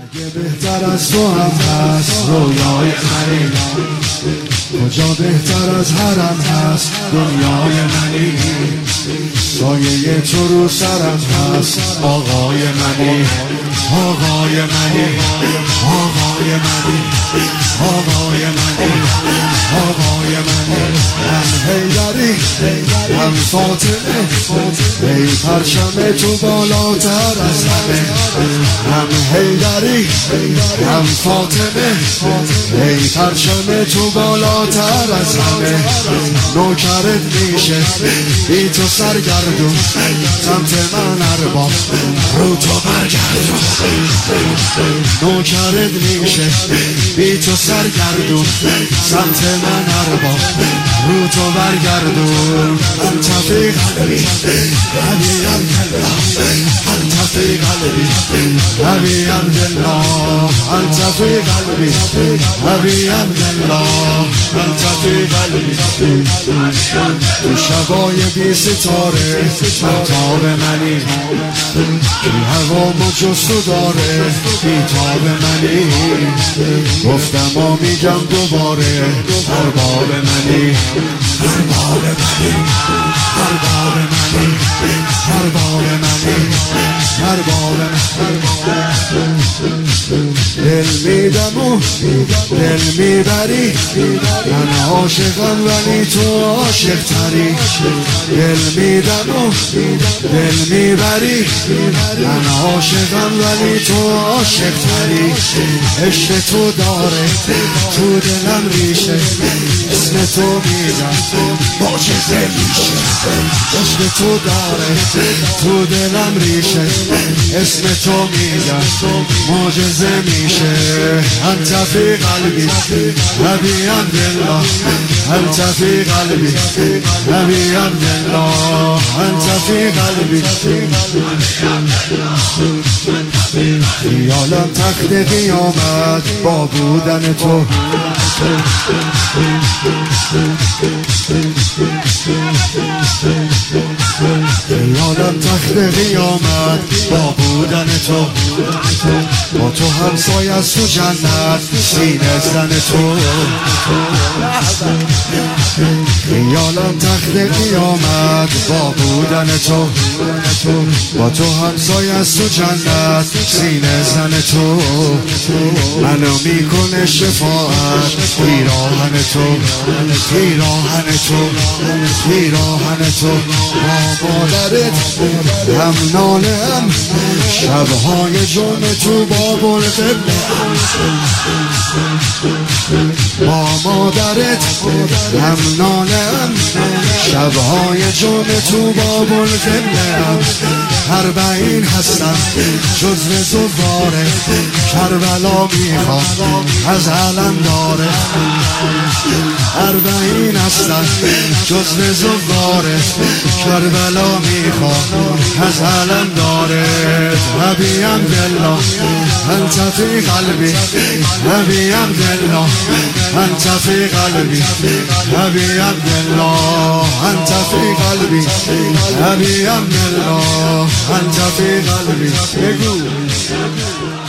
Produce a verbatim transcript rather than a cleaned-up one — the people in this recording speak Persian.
اگه بهتر از تو هم هست رویای منی، کجا بهتر از حرم هست دنیای منی، سایه تو رو سرم هست آقای منی، آقای منی، آقای منی، آقای منی، آقای منی. هم حیدری هم فاطمه، ای پرچم تو بالاتر از همه. هم حیدری هم فاطمه، ای پرچم تو بالاتر از همه. نوکرت میشه بی تو سرگردون، سمت من ارباب رو تو برگردون. نوکرت میشه بی تو سرگردون، سمت من ارباب رو تو برگردون. انت فی قلبی حبی عبدالله، انت فی قلبی حبی عبدالله، انت فی قلبی حبی عبدالله، انت فی قلبی. تو شبای بی ستاره مهتاب منی، بی هوا مجستو داره بیتاب منی. گفتم و میگم دوباره ارباب منی، ارباب منی، ارباب منی، ارباب منی، ارباب منی. دل میدم و دل میبری، من عاشقم ولی تو عاشق تری. دل میدم و دل میبری، من عاشقم ولی تو عاشق تری. عشق تو داره تو دلم ریشه، اسم تو میگم معجزه میشه. عشق تو داره تو دلم ریشه، اسم تو میگم معجزه میشه. انت فی قلبی حبی عبدالله، انت فی قلبی حبی عبدالله، انت فی قلبی. خیالم تخت قیامت با بودن تو، خیالم تخت قیامت با بودن تو. با تو همسایه از تو جنت سینه زن تو. خیالم تخت قیامت با بودن تو، با تو همسایه از تو جنت سینه زن تو. منو میکنه شفاعت پیراهن تو، پیراهن تو، پیراهن تو. با مادرت هم ناله هم شبهای جمعه تو باب القبله. با مادرت هم ناله هم شبهای جمعه تو باب القبله. اربعین هستم جزو زواره، کربلا میخوام از علم داره. اربعین هستم جزو زواره، کربلا میخوام از علم داره. حبی عبدالله انت فی قلبی حبی عبدالله، انت فی قلبی حبی عبدالله، انت فی قلبی حبی عبدالله، انت فی قلبی. بگو